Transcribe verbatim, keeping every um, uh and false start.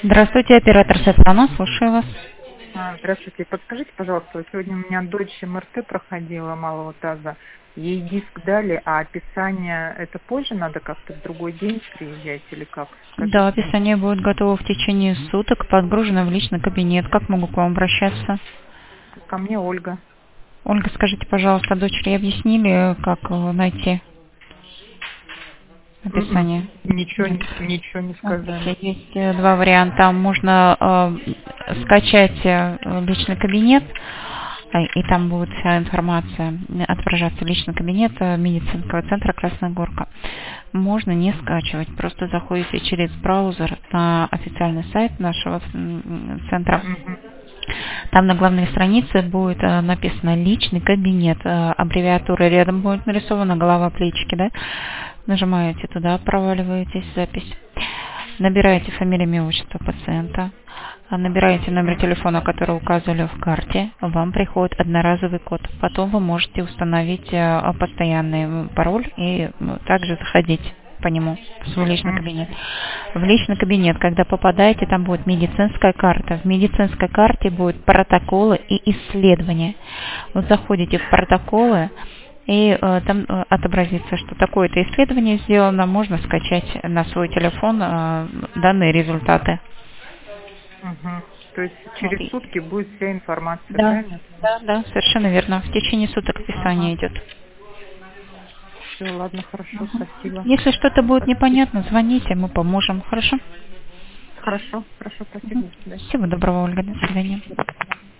Здравствуйте, оператор Светлана, слушаю вас. А, Здравствуйте. Подскажите, пожалуйста, вот сегодня у меня дочь МРТ проходила малого таза. Ей диск дали, а описание это позже надо как-то в другой день приезжать или как? Да, Скажите. описание будет готово в течение суток, подгружено в личный кабинет. Как могу к вам обращаться? Ко мне Ольга. Ольга, скажите, пожалуйста, дочери объяснили, как э, найти М-м. описание? Ничего, Нет. ничего не сказали. Смотрите, есть э, два варианта. Можно э, скачать э, личный кабинет, э, и там будет вся информация отображаться в личный кабинет э, медицинского центра Красная Горка. Можно не скачивать, просто заходите через браузер на официальный сайт нашего м, центра. Мгм. Там на главной странице будет э, написано «Личный кабинет». Э, аббревиатура рядом будет нарисована, голова, плечики, да? Нажимаете туда, проваливаетесь в запись. Набираете фамилию, имя, отчество пациента. а, Набираете номер телефона, который указывали в карте. Вам приходит одноразовый код. Потом вы можете установить э, постоянный пароль и ну, также заходить по нему в свой личный Мгм. кабинет. В личный кабинет, когда попадаете, там будет медицинская карта. В медицинской карте будут протоколы и исследования. Вы заходите в протоколы, и э, там э, отобразится, что такое-то исследование сделано, можно скачать на свой телефон э, данные результаты. Мгм. То есть Вот. через сутки будет вся информация, Да, правильно? да, да, совершенно верно. В течение суток Ага. описание идет. Все, ладно, хорошо, Мгм. спасибо. Если что-то будет Спасибо. непонятно, звоните, мы поможем. Хорошо? Хорошо, хорошо, спасибо, Мгм. до свидания. Всего доброго, Ольга. До свидания.